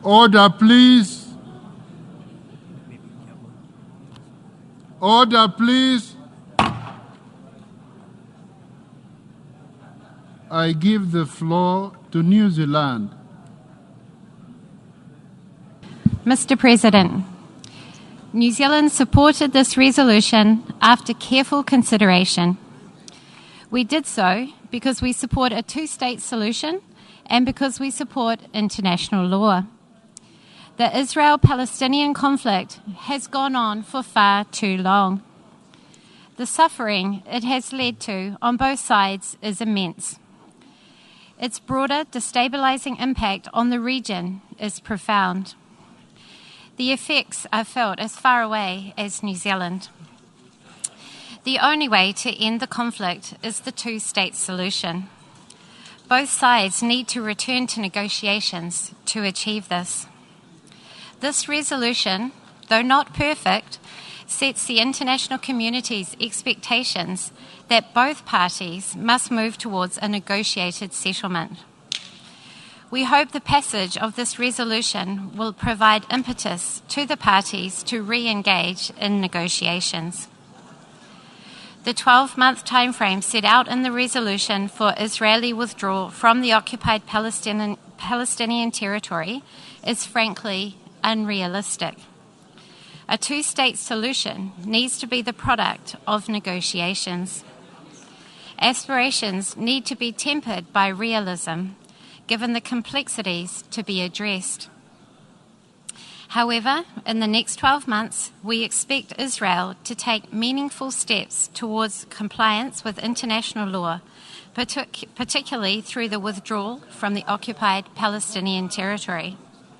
Order, please. Order, please. I give the floor to New Zealand. Mr. President, New Zealand supported this resolution after careful consideration. We did so because we support a two-state solution and because we support international law. The Israel-Palestinian conflict has gone on for far too long. The suffering it has led to on both sides is immense. Its broader destabilising impact on the region is profound. The effects are felt as far away as New Zealand. The only way to end the conflict is the two-state solution. Both sides need to return to negotiations to achieve this. This resolution, though not perfect, sets the international community's expectations that both parties must move towards a negotiated settlement. We hope the passage of this resolution will provide impetus to the parties to re-engage in negotiations. The 12-month timeframe set out in the resolution for Israeli withdrawal from the occupied Palestinian territory is frankly unrealistic. A two-state solution needs to be the product of negotiations. Aspirations need to be tempered by realism, given the complexities to be addressed. However, in the next 12 months, we expect Israel to take meaningful steps towards compliance with international law, particularly through the withdrawal from the occupied Palestinian territory.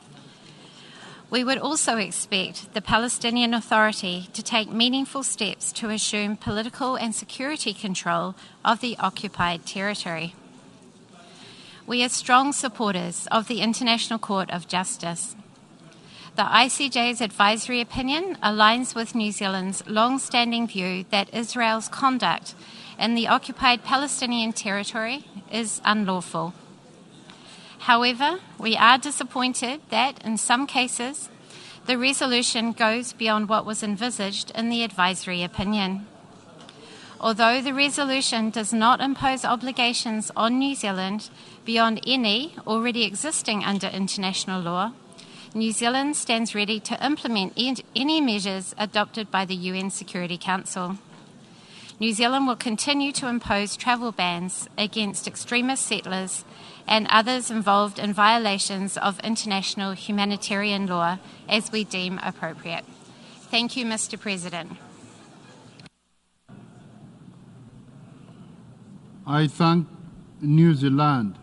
We would also expect the Palestinian Authority to take meaningful steps to assume political and security control of the occupied territory. We are strong supporters of the International Court of Justice. The ICJ's advisory opinion aligns with New Zealand's long-standing view that Israel's conduct in the occupied Palestinian territory is unlawful. However, we are disappointed that, in some cases, the resolution goes beyond what was envisaged in the advisory opinion. Although the resolution does not impose obligations on New Zealand beyond any already existing under international law, New Zealand stands ready to implement any measures adopted by the UN Security Council. New Zealand will continue to impose travel bans against extremist settlers and others involved in violations of international humanitarian law as we deem appropriate. Thank you, Mr. President. I thank New Zealand